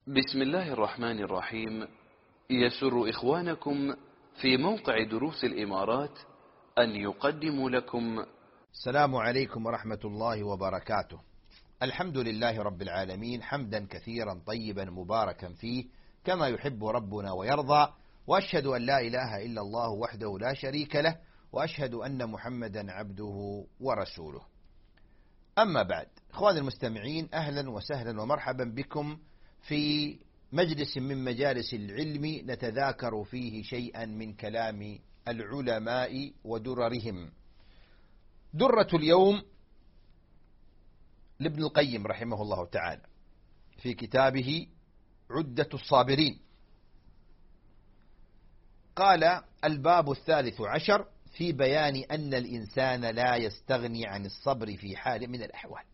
بسم الله الرحمن الرحيم. يسر إخوانكم في موقع دروس الإمارات أن يقدموا لكم السلام عليكم ورحمة الله وبركاته. الحمد لله رب العالمين، حمدا كثيرا طيبا مباركا فيه كما يحب ربنا ويرضى، وأشهد أن لا إله إلا الله وحده لا شريك له، وأشهد أن محمدا عبده ورسوله. أما بعد، إخواني المستمعين، أهلا وسهلا ومرحبا بكم في مجلس من مجالس العلم نتذاكر فيه شيئا من كلام العلماء ودررهم. درة اليوم لابن القيم رحمه الله تعالى في كتابه عدة الصابرين. قال: الباب 13 في بيان أن الإنسان لا يستغني عن الصبر في حال من الأحوال.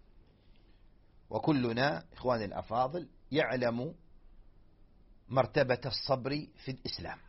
وكلنا إخواني الأفاضل يعلم مرتبة الصبر في الإسلام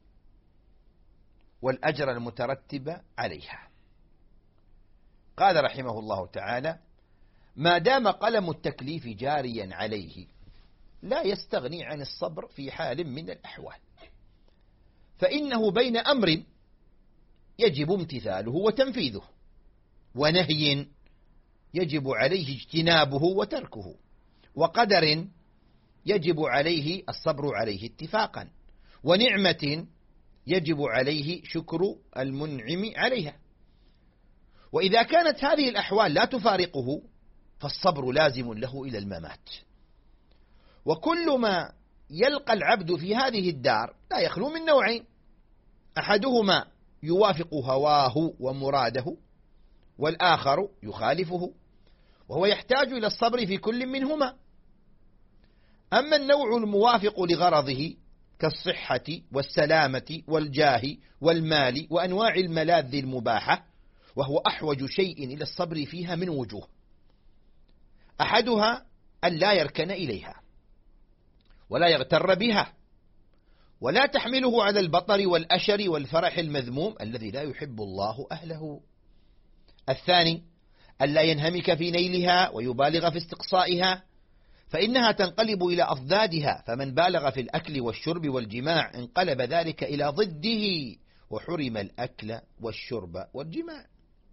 والأجر المترتب عليها. قال رحمه الله تعالى: ما دام قلم التكليف جاريا عليه لا يستغني عن الصبر في حال من الأحوال، فإنه بين أمر يجب امتثاله وتنفيذه، ونهي يجب عليه اجتنابه وتركه، وقدر يجب عليه الصبر عليه اتفاقا، ونعمة يجب عليه شكر المنعم عليها. وإذا كانت هذه الأحوال لا تفارقه فالصبر لازم له إلى الممات. وكل ما يلقى العبد في هذه الدار لا يخلو من نوعين: أحدهما يوافق هواه ومراده، والآخر يخالفه، وهو يحتاج إلى الصبر في كل منهما. أما النوع الموافق لغرضه كالصحة والسلامة والجاه والمال وأنواع الملاذ المباحة، وهو أحوج شيء إلى الصبر فيها من وجوه: أحدها أن لا يركن إليها ولا يغتر بها ولا تحمله على البطر والأشر والفرح المذموم الذي لا يحب الله أهله. الثاني أن لا ينهمك في نيلها ويبالغ في استقصائها، فإنها تنقلب إلى أضدادها، فمن بالغ في الأكل والشرب والجماع انقلب ذلك إلى ضده وحرم الأكل والشرب والجماع.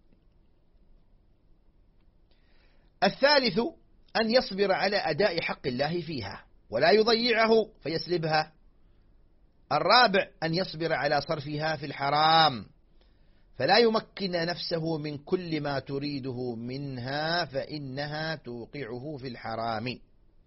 الثالث أن يصبر على أداء حق الله فيها ولا يضيعه فيسلبها. الرابع أن يصبر على صرفها في الحرام فلا يمكن نفسه من كل ما تريده منها، فإنها توقعه في الحرام.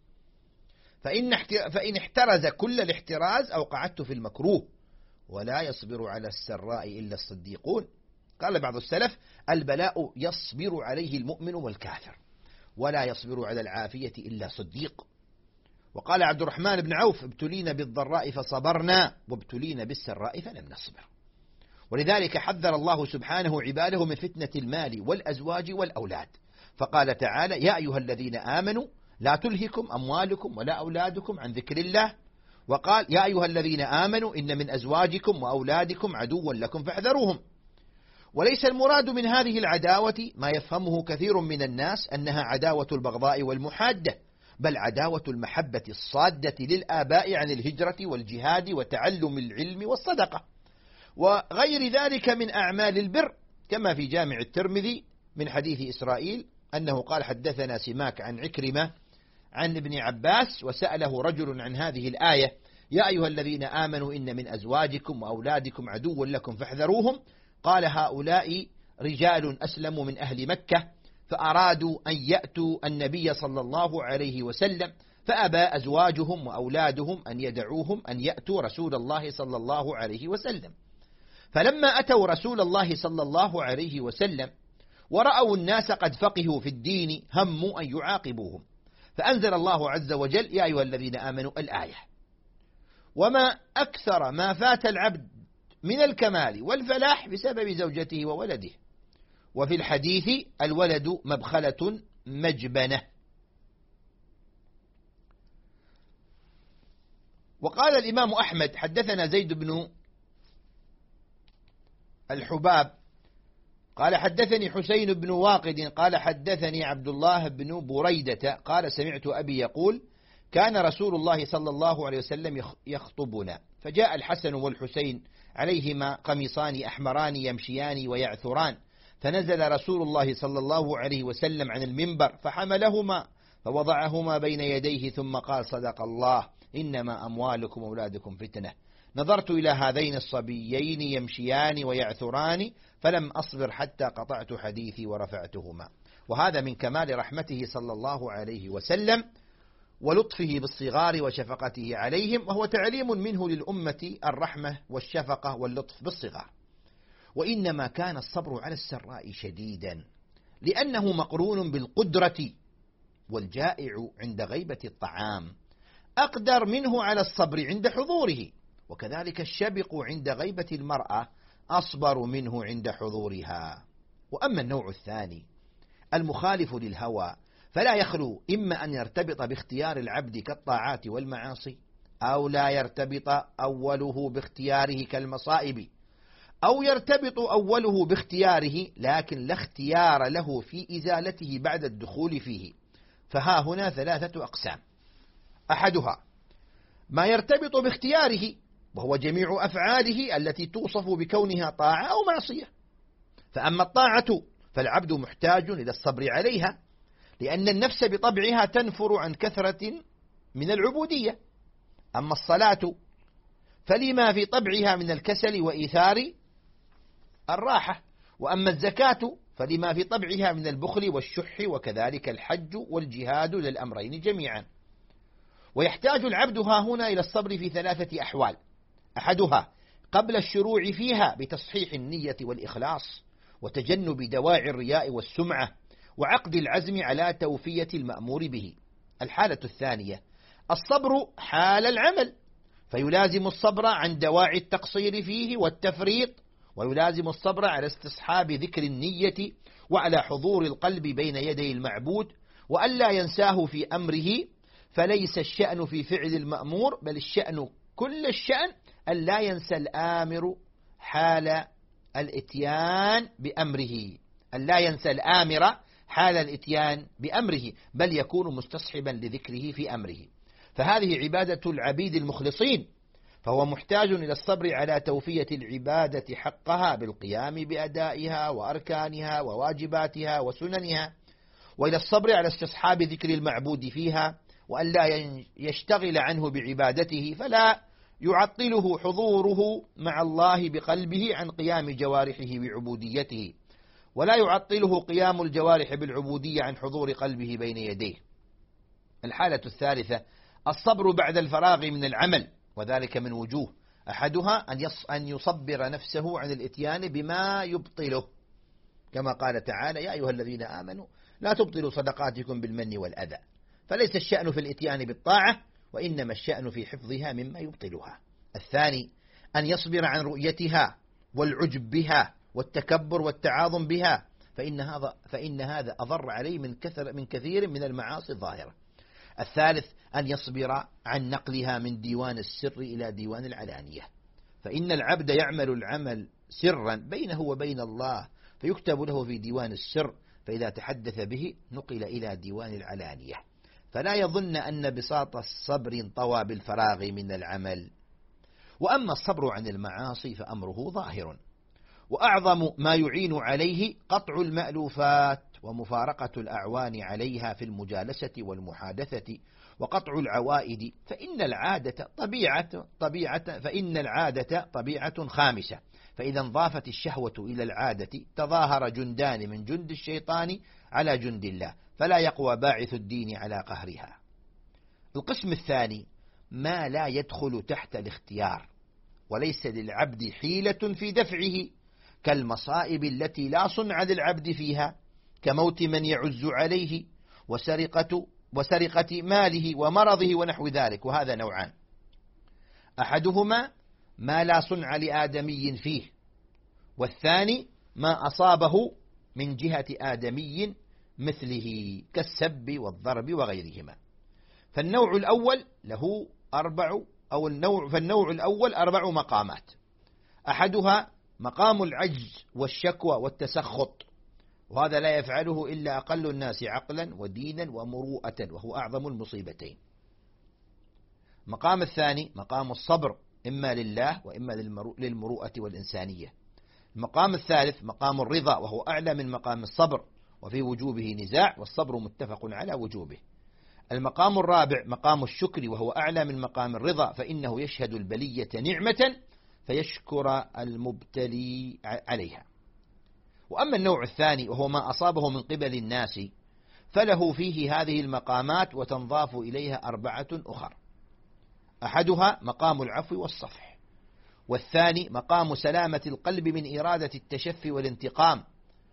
فإن احترز كل الاحتراز أوقعته في المكروه. ولا يصبر على السراء إلا الصديقون. قال بعض السلف: البلاء يصبر عليه المؤمن والكافر، ولا يصبر على العافية إلا صديق. وقال عبد الرحمن بن عوف: ابتلينا بالضراء فصبرنا، وابتلينا بالسراء فلم نصبر. ولذلك حذر الله سبحانه عباده من فتنة المال والأزواج والأولاد، فقال تعالى: يا أيها الذين آمنوا لا تلهكم أموالكم ولا أولادكم عن ذكر الله. وقال: يا أيها الذين آمنوا إن من أزواجكم وأولادكم عدوا لكم فاحذروهم. وليس المراد من هذه العداوة ما يفهمه كثير من الناس أنها عداوة البغضاء والمحادة، بل عداوة المحبة الصادة للآباء عن الهجرة والجهاد وتعلم العلم والصدقة وغير ذلك من أعمال البر، كما في جامع الترمذي من حديث إسرائيل أنه قال: حدثنا سماك عن عكرمة عن ابن عباس وسأله رجل عن هذه الآية: يا أيها الذين آمنوا إن من أزواجكم وأولادكم عدوا لكم فاحذروهم. قال: هؤلاء رجال أسلموا من أهل مكة فأرادوا أن يأتوا النبي صلى الله عليه وسلم، فأبى أزواجهم وأولادهم أن يدعوهم أن يأتوا رسول الله صلى الله عليه وسلم. فلما أتوا رسول الله صلى الله عليه وسلم ورأوا الناس قد فقهوا في الدين هموا أن يعاقبوهم، فأنزل الله عز وجل: يا أيها الذين آمنوا الآية. وما أكثر ما فات العبد من الكمال والفلاح بسبب زوجته وولده. وفي الحديث: الولد مبخلة مجبنة. وقال الإمام أحمد: حدثنا زيد بن الحباب قال: حدثني حسين بن واقد قال: حدثني عبد الله بن بريدة قال: سمعت أبي يقول: كان رسول الله صلى الله عليه وسلم يخطبنا، فجاء الحسن والحسين عليهما قميصان أحمران يمشيان ويعثران، فنزل رسول الله صلى الله عليه وسلم عن المنبر فحملهما فوضعهما بين يديه ثم قال: صدق الله، إنما أموالكم وأولادكم فتنة. نظرت إلى هذين الصبيين يمشيان ويعثران فلم أصبر حتى قطعت حديثي ورفعتهما. وهذا من كمال رحمته صلى الله عليه وسلم ولطفه بالصغار وشفقته عليهم، وهو تعليم منه للأمة الرحمة والشفقة واللطف بالصغار. وإنما كان الصبر على السراء شديدا لأنه مقرون بالقدرة، والجائع عند غيبة الطعام أقدر منه على الصبر عند حضوره، وكذلك الشبق عند غيبة المرأة أصبر منه عند حضورها. وأما النوع الثاني المخالف للهوى فلا يخلو إما أن يرتبط باختيار العبد كالطاعات والمعاصي، أو لا يرتبط أوله باختياره كالمصائب، أو يرتبط أوله باختياره لكن لا اختيار له في إزالته بعد الدخول فيه. فها هنا ثلاثة أقسام: أحدها ما يرتبط باختياره، وهو جميع أفعاله التي توصف بكونها طاعة أو معصية. فأما الطاعة فالعبد محتاج إلى الصبر عليها، لأن النفس بطبعها تنفر عن كثرة من العبودية. أما الصلاة فلما في طبعها من الكسل وإيثار الراحة. وأما الزكاة فلما في طبعها من البخل والشح، وكذلك الحج والجهاد للأمرين جميعا. ويحتاج العبد ها هنا إلى الصبر في ثلاثة أحوال: أحدها قبل الشروع فيها بتصحيح النية والإخلاص وتجنب دواعي الرياء والسمعة وعقد العزم على توفية المأمور به. الحالة الثانية الصبر حال العمل، فيلازم الصبر عن دواعي التقصير فيه والتفريط، ويلازم الصبر على استصحاب ذكر النية وعلى حضور القلب بين يدي المعبود وألا ينساه في أمره. فليس الشأن في فعل المأمور، بل الشأن كل الشأن أن لا ينسى الآمر حال الإتيان بأمره، أن لا ينسى الآمر حال الإتيان بأمره، بل يكون مستصحبا لذكره في أمره. فهذه عبادة العبيد المخلصين، فهو محتاج إلى الصبر على توفية العبادة حقها بالقيام بأدائها وأركانها وواجباتها وسننها، وإلى الصبر على استصحاب ذكر المعبود فيها، وأن لا يشتغل عنه بعبادته، فلا يعطله حضوره مع الله بقلبه عن قيام جوارحه بعبوديته، ولا يعطله قيام الجوارح بالعبودية عن حضور قلبه بين يديه. الحالة الثالثة الصبر بعد الفراغ من العمل، وذلك من وجوه: أحدها أن يصبر نفسه عن الإتيان بما يبطله، كما قال تعالى: يا أيها الذين آمنوا لا تبطلوا صدقاتكم بالمن والأذى. فليس الشأن في الإتيان بالطاعة، وإنما الشأن في حفظها مما يبطلها. الثاني أن يصبر عن رؤيتها والعجب بها والتكبر والتعاظم بها، فإن هذا أضر عليه من كثير من المعاصي الظاهرة. الثالث أن يصبر عن نقلها من ديوان السر إلى ديوان العلانية، فإن العبد يعمل العمل سرا بينه وبين الله فيكتب له في ديوان السر، فإذا تحدث به نقل إلى ديوان العلانية. فلا يظن أن بساط الصبر انطوى بالفراغ من العمل. وأما الصبر عن المعاصي فأمره ظاهر، وأعظم ما يعين عليه قطع المألوفات ومفارقة الأعوان عليها في المجالسة والمحادثة وقطع العوائد، فإن العادة طبيعة خامسة، فإذا انضافت الشهوة إلى العادة تظاهر جندان من جند الشيطان على جند الله، فلا يقوى باعث الدين على قهرها. القسم الثاني ما لا يدخل تحت الاختيار وليس للعبد حيلة في دفعه، كالمصائب التي لا صنع للعبد فيها، كموت من يعز عليه وسرقة ماله ومرضه ونحو ذلك. وهذا نوعان: أحدهما ما لا صنع لآدمي فيه، والثاني ما أصابه من جهة آدمي مثله كالسب والضرب وغيرهما. فالنوع الأول 4 مقامات: أحدها مقام العجز والشكوى والتسخط، وهذا لا يفعله إلا أقل الناس عقلا ودينا ومروءة، وهو أعظم المصيبتين. المقام الثاني مقام الصبر، إما لله وإما للمروءة والإنسانية. المقام الثالث مقام الرضا، وهو أعلى من مقام الصبر، وفي وجوبه نزاع، والصبر متفق على وجوبه. المقام الرابع مقام الشكر، وهو أعلى من مقام الرضا، فإنه يشهد البلية نعمة فيشكر المبتلي عليها. وأما النوع الثاني وهو ما أصابه من قبل الناس، فله فيه هذه المقامات وتنضاف إليها 4 أخر. أحدها مقام العفو والصفح، والثاني مقام سلامة القلب من إرادة التشفي والانتقام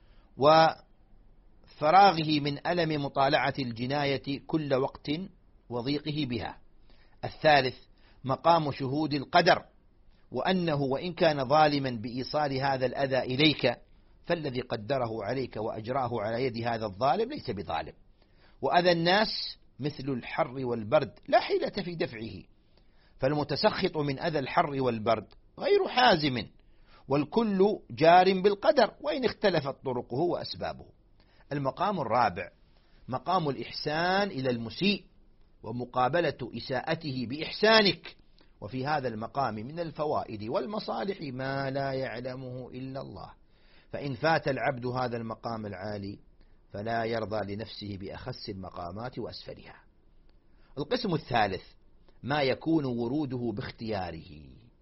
وفراغه من ألم مطالعة الجناية كل وقت وضيقه بها. الثالث مقام شهود القدر، وأنه وإن كان ظالما بإيصال هذا الأذى إليك، فالذي قدره عليك وأجراه على يد هذا الظالم ليس بظالم. وأذى الناس مثل الحر والبرد لا حيلة في دفعه، فالمتسخط من أذى الحر والبرد غير حازم، والكل جار بالقدر وإن اختلفت طرقه وأسبابه. المقام الرابع مقام الإحسان إلى المسيء ومقابلة إساءته بإحسانك، وفي هذا المقام من الفوائد والمصالح ما لا يعلمه إلا الله، فإن فات العبد هذا المقام العالي فلا يرضى لنفسه بأخس المقامات وأسفلها. القسم الثالث ما يكون وروده باختياره،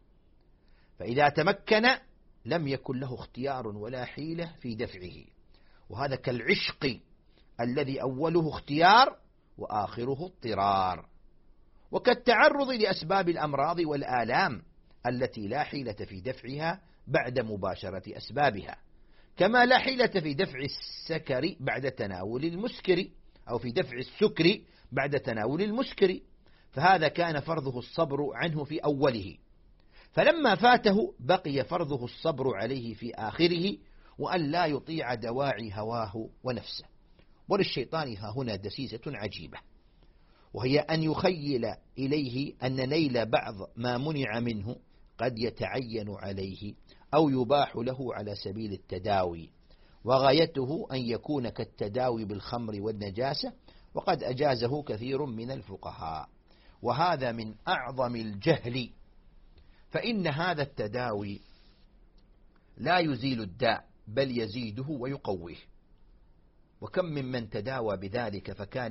فإذا تمكن لم يكن له اختيار ولا حيلة في دفعه، وهذا كالعشق الذي أوله اختيار وآخره اضطرار، وكالتعرض لأسباب الأمراض والآلام التي لا حيلة في دفعها بعد مباشرة أسبابها، كما لا حيلة في دفع السكر بعد تناول المسكر، أو في دفع السكر بعد تناول المسكر، فهذا كان فرضه الصبر عنه في أوله، فلما فاته بقي فرضه الصبر عليه في آخره، وأن لا يطيع دواعي هواه ونفسه. وللشيطان ها هنا دسيسة عجيبة، وهي أن يخيل إليه أن نيل بعض ما منع منه قد يتعين عليه أو يباح له على سبيل التداوي، وغايته أن يكون كالتداوي بالخمر والنجاسة، وقد أجازه كثير من الفقهاء، وهذا من أعظم الجهل، فإن هذا التداوي لا يزيل الداء بل يزيده ويقويه. وكم ممن تداوى بذلك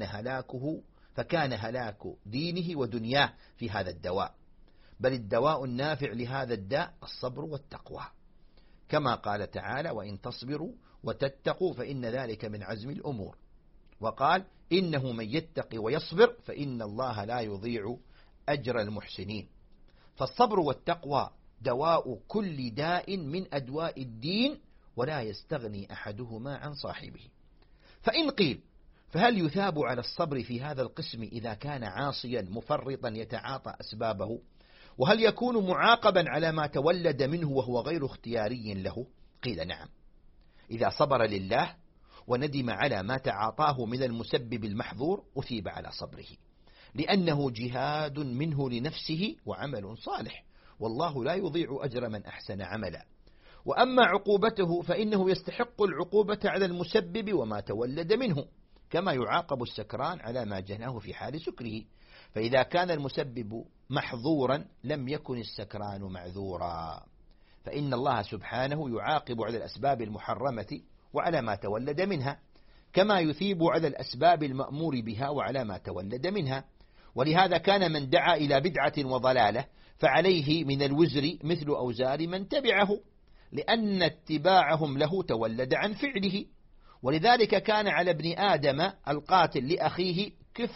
فكان هلاك دينه ودنياه في هذا الدواء، بل الدواء النافع لهذا الداء الصبر والتقوى، كما قال تعالى: وإن تصبروا وتتقوا فإن ذلك من عزم الأمور. وقال: إنه من يتق ويصبر فإن الله لا يضيع أجر المحسنين. فالصبر والتقوى دواء كل داء من أدواء الدين، ولا يستغني أحدهما عن صاحبه. فإن قيل: فهل يثاب على الصبر في هذا القسم إذا كان عاصيا مفرطا يتعاطى أسبابه؟ وهل يكون معاقبا على ما تولد منه وهو غير اختياري له؟ قيل: نعم، إذا صبر لله وندم على ما تعاطاه من المسبب المحظور أثيب على صبره، لأنه جهاد منه لنفسه وعمل صالح، والله لا يضيع أجر من أحسن عملا. وأما عقوبته فإنه يستحق العقوبة على المسبب وما تولد منه، كما يعاقب السكران على ما جناه في حال سكره، فإذا كان المسبب محظورا لم يكن السكران معذورا، فإن الله سبحانه يعاقب على الأسباب المحرمة وعلى ما تولد منها، كما يثيب على الأسباب المأمور بها وعلى ما تولد منها. ولهذا كان من دعا إلى بدعة وضلالة فعليه من الوزر مثل أوزار من تبعه، لأن اتباعهم له تولد عن فعله. ولذلك كان على ابن آدم القاتل لأخيه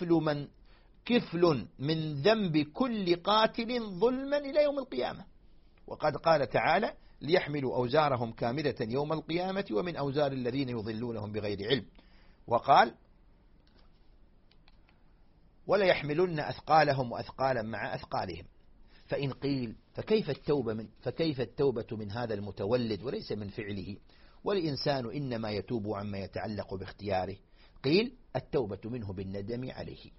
كفل من ذنب كل قاتل ظلما إلى يوم القيامة. وقد قال تعالى: ليحملوا أوزارهم كاملة يوم القيامة ومن أوزار الذين يضلونهم بغير علم. وقال: ولا يحملن أثقالهم وأثقالا مع أثقالهم. فإن قيل: فكيف التوبة من هذا المتولد وليس من فعله، والإنسان إنما يتوب عما يتعلق باختياره؟ قيل: التوبة منه بالندم عليه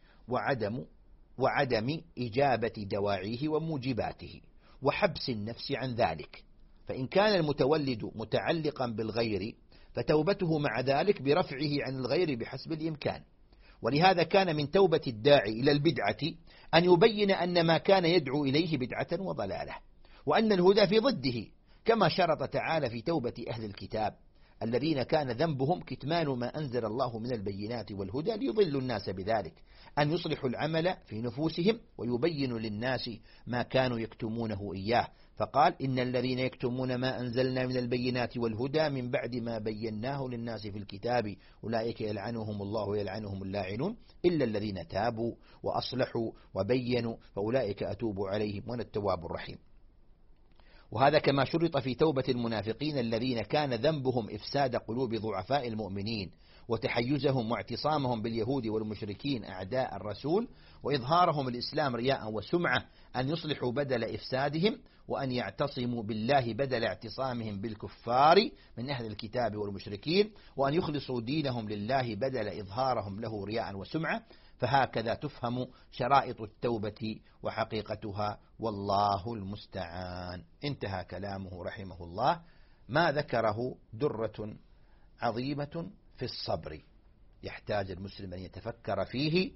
وعدم إجابة دواعيه وموجباته وحبس النفس عن ذلك. فإن كان المتولد متعلقا بالغير فتوبته مع ذلك برفعه عن الغير بحسب الإمكان. ولهذا كان من توبة الداعي إلى البدعة أن يبين أن ما كان يدعو إليه بدعة وضلالة، وأن الهدى في ضده، كما شرط تعالى في توبة أهل الكتاب الذين كان ذنبهم كتمان ما أنزل الله من البينات والهدى ليضلوا الناس بذلك، أن يصلحوا العمل في نفوسهم ويبينوا للناس ما كانوا يكتمونه إياه، فقال إن الذين يكتمون ما أنزلنا من البينات والهدى من بعد ما بيناه للناس في الكتاب أولئك يلعنهم الله ويلعنهم اللاعنون إلا الذين تابوا وأصلحوا وبينوا فأولئك أتوب عليهم وأنا التواب الرحيم. وهذا كما شرط في توبة المنافقين الذين كان ذنبهم إفساد قلوب ضعفاء المؤمنين وتحيزهم واعتصامهم باليهود والمشركين أعداء الرسول وإظهارهم الإسلام رياء وسمعة، أن يصلحوا بدل إفسادهم وأن يعتصموا بالله بدل اعتصامهم بالكفار من أهل الكتاب والمشركين، وأن يخلصوا دينهم لله بدل إظهارهم له رياء وسمعة. فهكذا تفهم شرائط التوبة وحقيقتها، والله المستعان. انتهى كلامه رحمه الله. ما ذكره درة عظيمة في الصبر، يحتاج المسلم أن يتفكر فيه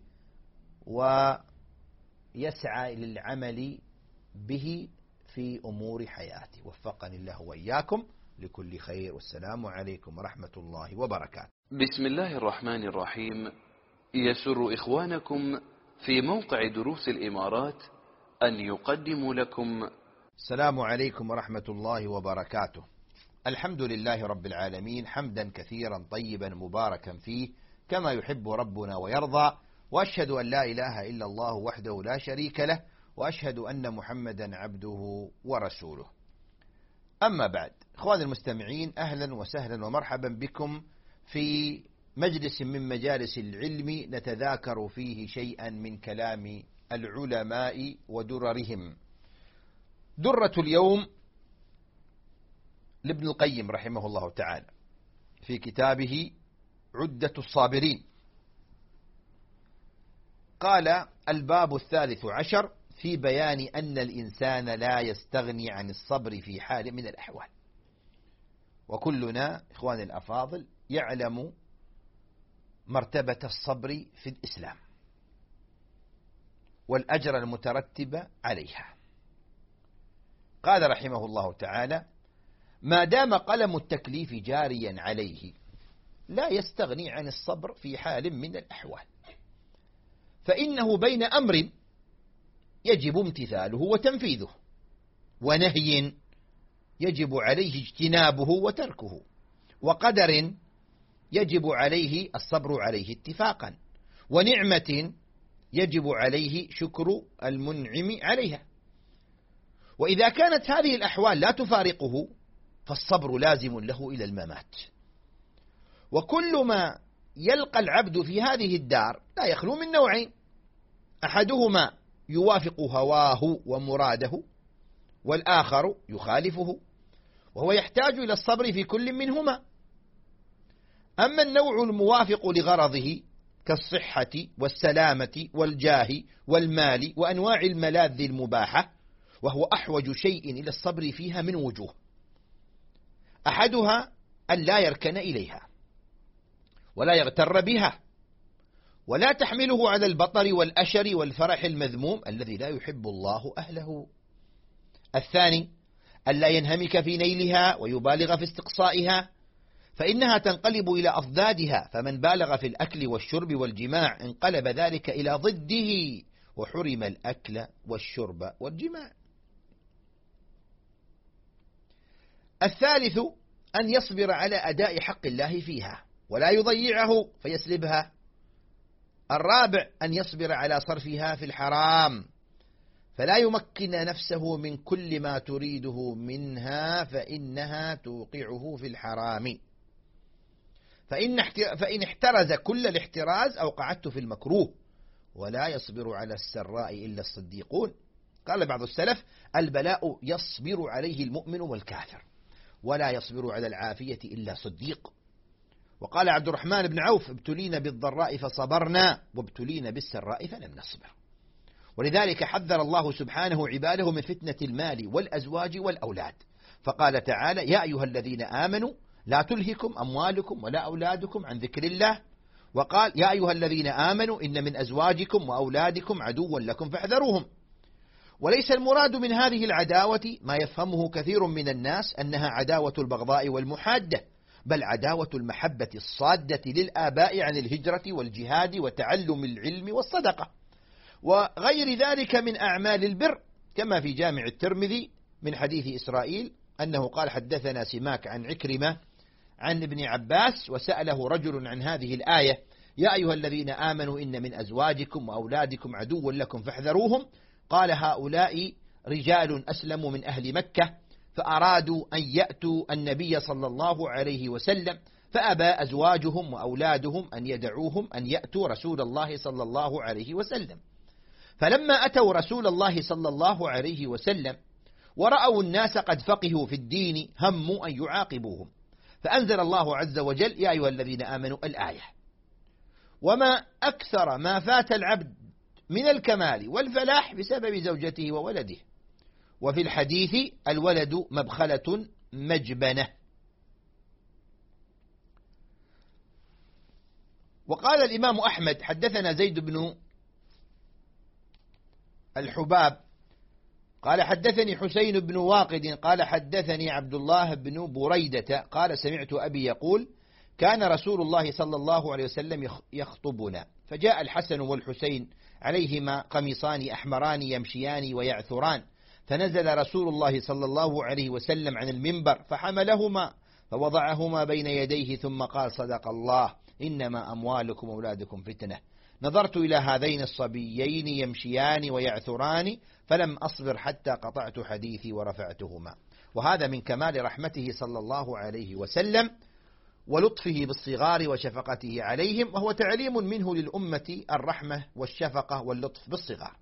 ويسعى للعمل به في أمور حياته. وفقني الله وإياكم لكل خير، والسلام عليكم ورحمة الله وبركاته. بسم الله الرحمن الرحيم. يسر إخوانكم في موقع دروس الإمارات أن يقدموا لكم. السلام عليكم ورحمة الله وبركاته. الحمد لله رب العالمين، حمدا كثيرا طيبا مباركا فيه كما يحب ربنا ويرضى، وأشهد أن لا إله إلا الله وحده لا شريك له، وأشهد أن محمدا عبده ورسوله. أما بعد، إخواني المستمعين، أهلا وسهلا ومرحبا بكم في مجلس من مجالس العلم نتذاكر فيه شيئا من كلام العلماء ودررهم. درة اليوم لابن القيم رحمه الله تعالى في كتابه عدة الصابرين. قال: الباب 13 في بيان أن الإنسان لا يستغني عن الصبر في حال من الأحوال. وكلنا إخواني الأفاضل يعلم مرتبة الصبر في الإسلام والأجر المترتب عليها. قال رحمه الله تعالى: ما دام قلم التكليف جاريا عليه لا يستغني عن الصبر في حال من الأحوال، فإنه بين أمر يجب امتثاله وتنفيذه، ونهي يجب عليه اجتنابه وتركه، وقدر يجب عليه الصبر عليه اتفاقا، ونعمة يجب عليه شكر المنعم عليها. وإذا كانت هذه الأحوال لا تفارقه فالصبر لازم له إلى الممات. وكل ما يلقى العبد في هذه الدار لا يخلو من نوعين: أحدهما يوافق هواه ومراده، والآخر يخالفه، وهو يحتاج إلى الصبر في كل منهما. أما النوع الموافق لغرضه كالصحة والسلامة والجاه والمال وأنواع الملاذ المباحة، وهو أحوج شيء إلى الصبر فيها من وجوه: أحدها أن لا يركن إليها ولا يغتر بها ولا تحمله على البطر والأشر والفرح المذموم الذي لا يحب الله أهله. الثاني أن لا ينهمك في نيلها ويبالغ في استقصائها، فإنها تنقلب إلى أضدادها، فمن بالغ في الأكل والشرب والجماع انقلب ذلك إلى ضده وحرم الأكل والشرب والجماع. الثالث أن يصبر على أداء حق الله فيها ولا يضيعه فيسلبها. الرابع أن يصبر على صرفها في الحرام فلا يمكن نفسه من كل ما تريده منها فإنها توقعه في الحرام. فإن احترز كل الاحتراز أوقعته في المكروه، ولا يصبر على السراء إلا الصديقون. قال بعض السلف: البلاء يصبر عليه المؤمن والكافر، ولا يصبر على العافية إلا صديق. وقال عبد الرحمن بن عوف: ابتلينا بالضراء فصبرنا وابتلينا بالسراء فلم نصبر. ولذلك حذر الله سبحانه عباده من فتنة المال والأزواج والأولاد، فقال تعالى: يا أيها الذين آمنوا لا تلهكم أموالكم ولا أولادكم عن ذكر الله وقال يا أيها الذين آمنوا إن من أزواجكم وأولادكم عدوا لكم فاحذروهم. وليس المراد من هذه العداوة ما يفهمه كثير من الناس أنها عداوة البغضاء والمحادة، بل عداوة المحبة الصادة للآباء عن الهجرة والجهاد وتعلم العلم والصدقة وغير ذلك من أعمال البر، كما في جامع الترمذي من حديث إسرائيل أنه قال حدثنا سماك عن عكرمة عن ابن عباس وسأله رجل عن هذه الآية يا أيها الذين آمنوا إن من أزواجكم وأولادكم عدوا لكم فاحذروهم، قال هؤلاء رجال أسلموا من أهل مكة فأرادوا أن يأتوا النبي صلى الله عليه وسلم فأبى أزواجهم وأولادهم أن يدعوهم أن يأتوا رسول الله صلى الله عليه وسلم. فلما أتوا رسول الله صلى الله عليه وسلم ورأوا الناس قد فقهوا في الدين هموا أن يعاقبوهم، فأنزل الله عز وجل يا أيها الذين آمنوا الآية. وما أكثر ما فات العبد من الكمال والفلاح بسبب زوجته وولده. وفي الحديث الولد مبخلة مجبنة. وقال الإمام أحمد حدثنا زيد بن الحباب قال حدثني حسين بن واقد قال حدثني عبد الله بن بريدة قال سمعت أبي يقول كان رسول الله صلى الله عليه وسلم يخطبنا فجاء الحسن والحسين عليهما قميصان أحمران يمشيان ويعثران، فنزل رسول الله صلى الله عليه وسلم عن المنبر فحملهما فوضعهما بين يديه ثم قال صدق الله إنما أموالكم وأولادكم فتنة. نظرت إلى هذين الصبيين يمشيان ويعثران فلم أصبر حتى قطعت حديثي ورفعتهما. وهذا من كمال رحمته صلى الله عليه وسلم ولطفه بالصغار وشفقته عليهم، وهو تعليم منه للأمة الرحمة والشفقة واللطف بالصغار.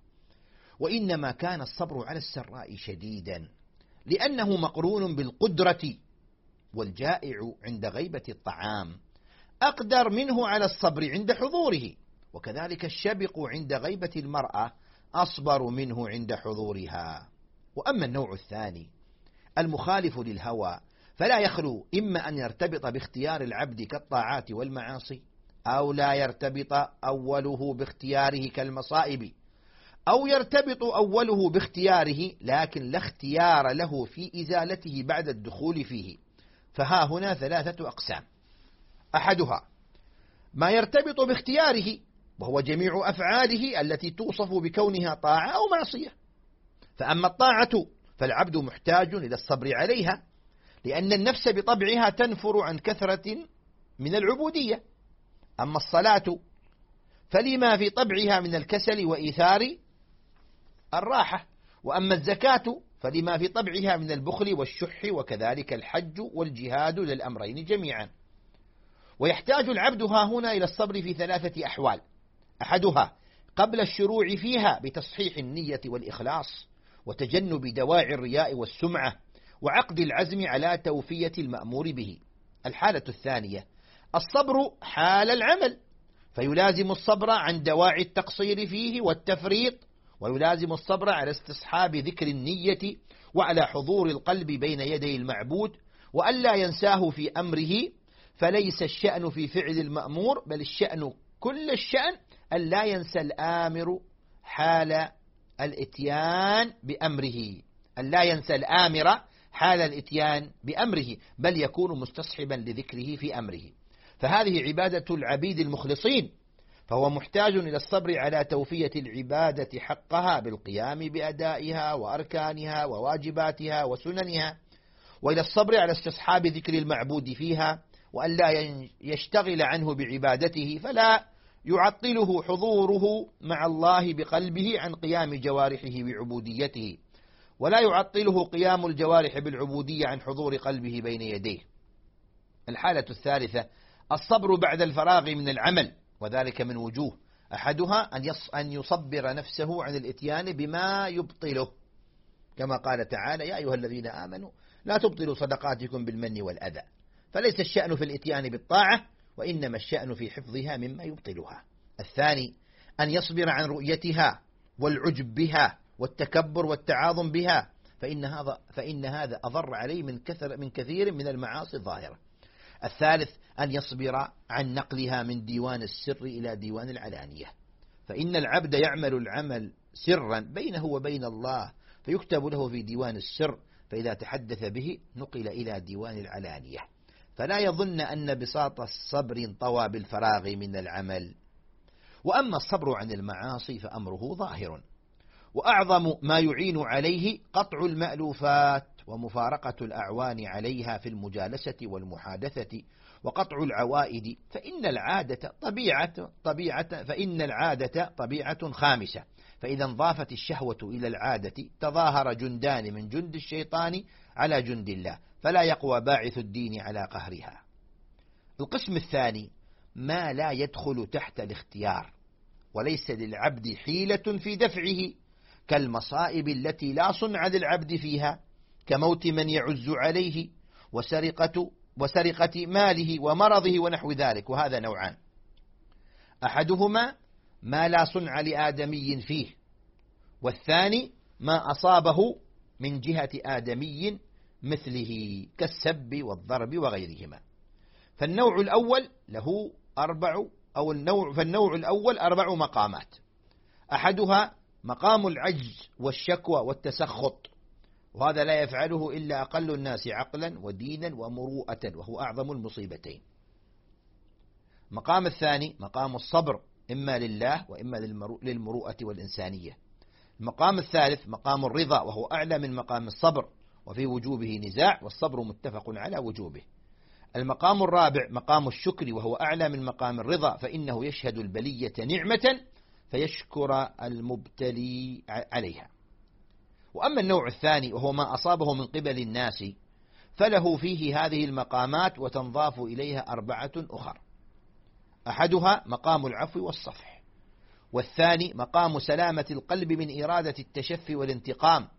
وإنما كان الصبر على السراء شديدا لأنه مقرون بالقدرة، والجائع عند غيبة الطعام أقدر منه على الصبر عند حضوره، وكذلك الشبق عند غيبة المرأة أصبر منه عند حضورها. وأما النوع الثاني المخالف للهوى فلا يخلو إما أن يرتبط باختيار العبد كالطاعات والمعاصي، أو لا يرتبط أوله باختياره كالمصائب، أو يرتبط أوله باختياره لكن لا اختيار له في إزالته بعد الدخول فيه. فها هنا ثلاثة أقسام: أحدها ما يرتبط باختياره وهو جميع أفعاله التي توصف بكونها طاعة أو معصية. فأما الطاعة فالعبد محتاج إلى الصبر عليها، لأن النفس بطبعها تنفر عن كثرة من العبودية. أما الصلاة فلما في طبعها من الكسل وإيثار الراحة. وأما الزكاة فلما في طبعها من البخل والشح، وكذلك الحج والجهاد للأمرين جميعا. ويحتاج العبد ها هنا إلى الصبر في ثلاثة أحوال: أحدها قبل الشروع فيها بتصحيح النية والإخلاص وتجنب دواعي الرياء والسمعة وعقد العزم على توفية المأمور به. الحالة الثانية الصبر حال العمل، فيلازم الصبر عن دواعي التقصير فيه والتفريط، ويلازم الصبر على استصحاب ذكر النية وعلى حضور القلب بين يدي المعبود وألا ينساه في أمره. فليس الشأن في فعل المأمور، بل الشأن كل الشأن أن لا ينسى الآمر حال الإتيان بأمره، أن لا ينسى الآمر حال الإتيان بأمره، بل يكون مستصحبا لذكره في أمره. فهذه عبادة العبيد المخلصين، فهو محتاج إلى الصبر على توفية العبادة حقها بالقيام بأدائها وأركانها وواجباتها وسننها، وإلى الصبر على استصحاب ذكر المعبود فيها، وأن لا يشتغل عنه بعبادته فلا يعطله حضوره مع الله بقلبه عن قيام جوارحه بعبوديته، ولا يعطله قيام الجوارح بالعبودية عن حضور قلبه بين يديه. الحالة الثالثة الصبر بعد الفراغ من العمل، وذلك من وجوه: أحدها أن يصبر نفسه عن الإتيان بما يبطله، كما قال تعالى: يا أيها الذين آمنوا لا تبطلوا صدقاتكم بالمن والأذى. فليس الشأن في الإتيان بالطاعة، وإنما الشأن في حفظها مما يبطلها. الثاني أن يصبر عن رؤيتها والعجب بها والتكبر والتعاظم بها، فإن هذا أضر عليه من كثير من المعاصي الظاهرة. الثالث أن يصبر عن نقلها من ديوان السر إلى ديوان العلانية، فإن العبد يعمل العمل سرا بينه وبين الله فيكتب له في ديوان السر، فإذا تحدث به نقل إلى ديوان العلانية. فلا يظن أن بساط الصبر انطوى بالفراغ من العمل. وأما الصبر عن المعاصي فأمره ظاهر، وأعظم ما يعين عليه قطع المألوفات ومفارقة الأعوان عليها في المجالسة والمحادثة وقطع العوائد، فإن العادة طبيعة خامسة، فإذا انضافت الشهوة إلى العادة تظاهر جندان من جند الشيطان على جند الله، فلا يقوى باعث الدين على قهرها. القسم الثاني ما لا يدخل تحت الاختيار وليس للعبد حيلة في دفعه، كالمصائب التي لا صنع للعبد فيها، كموت من يعز عليه وسرقة ماله ومرضه ونحو ذلك، وهذا نوعان: أحدهما ما لا صنع لآدمي فيه، والثاني ما أصابه من جهة آدمي مثله كالسب والضرب وغيرهما. فالنوع الأول 4 مقامات: أحدها مقام العجز والشكوى والتسخط، وهذا لا يفعله إلا أقل الناس عقلا ودينا ومروءة، وهو أعظم المصيبتين. مقام الثاني مقام الصبر، إما لله وإما للمروءة والإنسانية. المقام الثالث مقام الرضا، وهو أعلى من مقام الصبر، وفي وجوبه نزاع، والصبر متفق على وجوبه. المقام الرابع مقام الشكر، وهو أعلى من مقام الرضا، فإنه يشهد البلية نعمة فيشكر المبتلي عليها. وأما النوع الثاني وهو ما أصابه من قبل الناس، فله فيه هذه المقامات وتنضاف إليها 4 أخر: أحدها مقام العفو والصفح، والثاني مقام سلامة القلب من إرادة التشفي والانتقام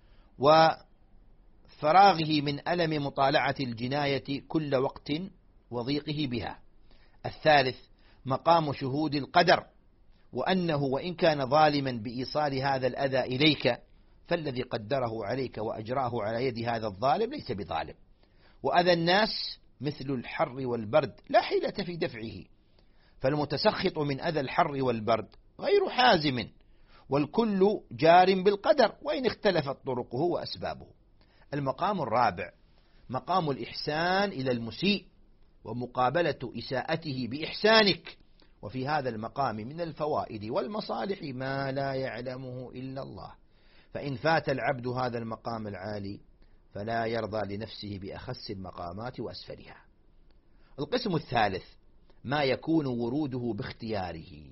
وفراغه من ألم مطالعة الجناية كل وقت وضيقه بها. الثالث مقام شهود القدر، وأنه وإن كان ظالما بإيصال هذا الأذى إليك، فالذي قدره عليك وأجراه على يد هذا الظالم ليس بظالم، وأذى الناس مثل الحر والبرد لا حيلة في دفعه، فالمتسخط من أذى الحر والبرد غير حازم، والكل جار بالقدر وإن اختلفت طرقه وأسبابه. المقام الرابع مقام الإحسان إلى المسيء ومقابلة إساءته بإحسانك، وفي هذا المقام من الفوائد والمصالح ما لا يعلمه إلا الله، فإن فات العبد هذا المقام العالي فلا يرضى لنفسه بأخس المقامات وأسفلها. القسم الثالث ما يكون وروده باختياره،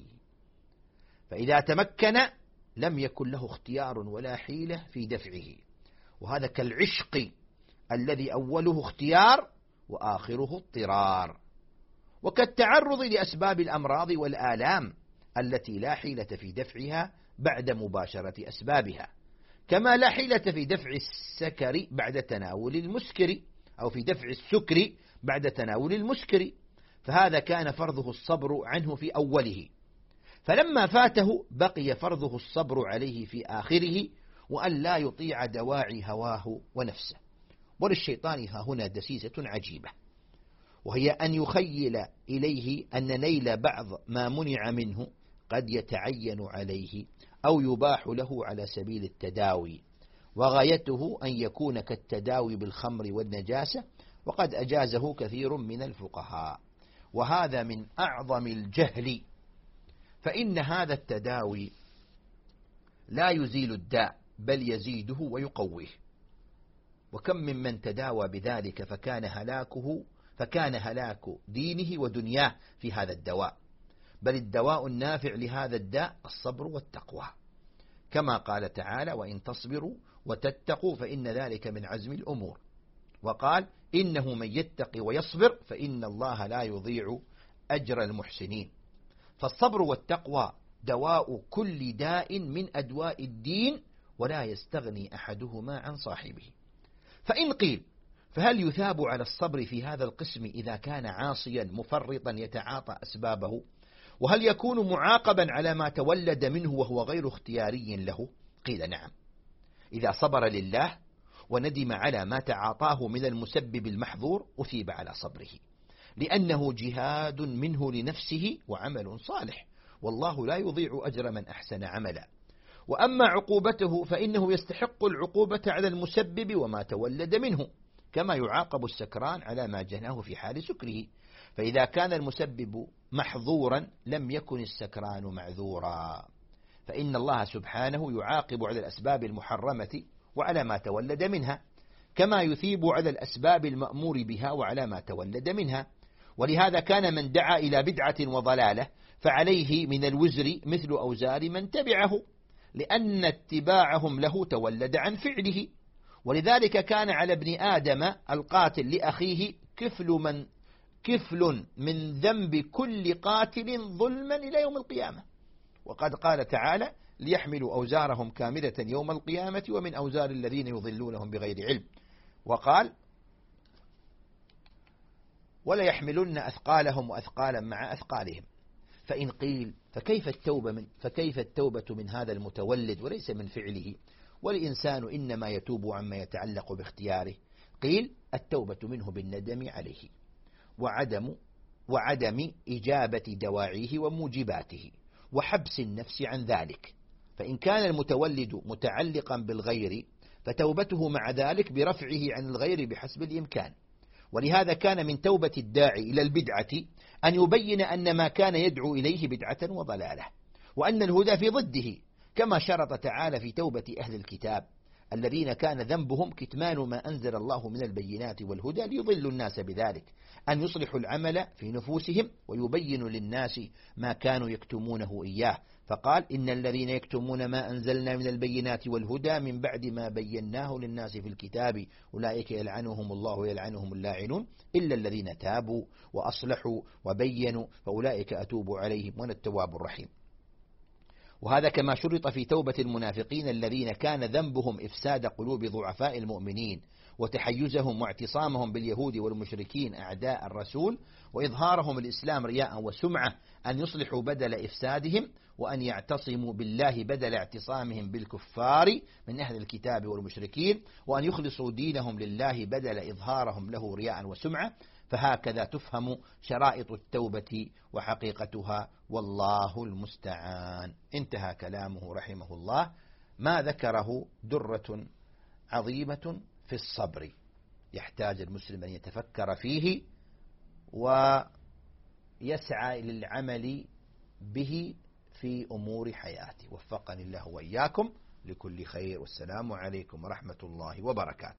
فإذا تمكن لم يكن له اختيار ولا حيلة في دفعه، وهذا كالعشق الذي أوله اختيار وآخره اضطرار، وكالتعرض لأسباب الأمراض والآلام التي لا حيلة في دفعها بعد مباشرة أسبابها، كما لا حيلة في دفع السكر بعد تناول المسكر، أو في دفع السكر بعد تناول المسكر، فهذا كان فرضه الصبر عنه في أوله، فلما فاته بقي فرضه الصبر عليه في آخره، وأن لا يطيع دواعي هواه ونفسه. وللشيطان ها هنا دسيسة عجيبة، وهي أن يخيل إليه أن نيل بعض ما منع منه قد يتعين عليه أو يباح له على سبيل التداوي، وغايته أن يكون كالتداوي بالخمر والنجاسة، وقد أجازه كثير من الفقهاء، وهذا من أعظم الجهل، فإن هذا التداوي لا يزيل الداء بل يزيده ويقويه، وكم ممن تداوى بذلك فكان هلاك دينه ودنياه في هذا الدواء، بل الدواء النافع لهذا الداء الصبر والتقوى، كما قال تعالى: وإن تصبروا وتتقوا فإن ذلك من عزم الأمور، وقال: إنه من يتق ويصبر فإن الله لا يضيع أجر المحسنين. فالصبر والتقوى دواء كل داء من أدواء الدين، ولا يستغني أحدهما عن صاحبه. فإن قيل: فهل يثاب على الصبر في هذا القسم إذا كان عاصيا مفرطا يتعاطى أسبابه؟ وهل يكون معاقبا على ما تولد منه وهو غير اختياري له؟ قيل: نعم، إذا صبر لله وندم على ما تعاطاه من المسبب المحظور أثيب على صبره، لأنه جهاد منه لنفسه وعمل صالح، والله لا يضيع أجر من أحسن عملا. وأما عقوبته فإنه يستحق العقوبة على المسبب وما تولد منه، كما يعاقب السكران على ما جناه في حال سكره، فإذا كان المسبب محظورا لم يكن السكران معذورا، فإن الله سبحانه يعاقب على الأسباب المحرمة وعلى ما تولد منها، كما يثيب على الأسباب المأمور بها وعلى ما تولد منها. ولهذا كان من دعا إلى بدعة وضلالة فعليه من الوزر مثل أوزار من تبعه، لأن اتباعهم له تولد عن فعله. ولذلك كان على ابن آدم القاتل لأخيه كفل من ذنب كل قاتل ظلما إلى يوم القيامة. وقد قال تعالى: ليحملوا أوزارهم كاملة يوم القيامة ومن أوزار الذين يضلونهم بغير علم. وقال: ولا يحملن أثقالهم وأثقالا مع أثقالهم. فإن قيل فكيف التوبة من هذا المتولد وليس من فعله، والإنسان إنما يتوب عما يتعلق باختياره؟ قيل: التوبة منه بالندم عليه وعدم إجابة دواعيه وموجباته وحبس النفس عن ذلك. فإن كان المتولد متعلقا بالغير فتوبته مع ذلك برفعه عن الغير بحسب الإمكان. ولهذا كان من توبة الداعي إلى البدعة أن يبين أن ما كان يدعو إليه بدعة وضلالة، وأن الهدى في ضده، كما شرط تعالى في توبة أهل الكتاب الذين كان ذنبهم كتمان ما أنزل الله من البينات والهدى ليضلوا الناس بذلك، أن يصلحوا العمل في نفوسهم ويبينوا للناس ما كانوا يكتمونه إياه. فقال: إن الذين يكتمون ما أنزلنا من البينات والهدى من بعد ما بيناه للناس في الكتاب أولئك يلعنهم الله ويلعنهم اللاعنون إلا الذين تابوا وأصلحوا وبينوا فأولئك أتوب عليهم وأنا التواب الرحيم. وهذا كما شرط في توبة المنافقين الذين كان ذنبهم إفساد قلوب ضعفاء المؤمنين وتحيزهم واعتصامهم باليهود والمشركين أعداء الرسول وإظهارهم الإسلام رياء وسمعة، أن يصلحوا بدل إفسادهم وأن يعتصموا بالله بدل اعتصامهم بالكفار من أهل الكتاب والمشركين، وأن يخلصوا دينهم لله بدل إظهارهم له رياء وسمعة. فهكذا تفهم شرائط التوبة وحقيقتها، والله المستعان. انتهى كلامه رحمه الله. ما ذكره درة عظيمة في الصبر، يحتاج المسلم أن يتفكر فيه ويسعى للعمل به في أمور حياته. وفقني الله وإياكم لكل خير، والسلام عليكم ورحمة الله وبركاته.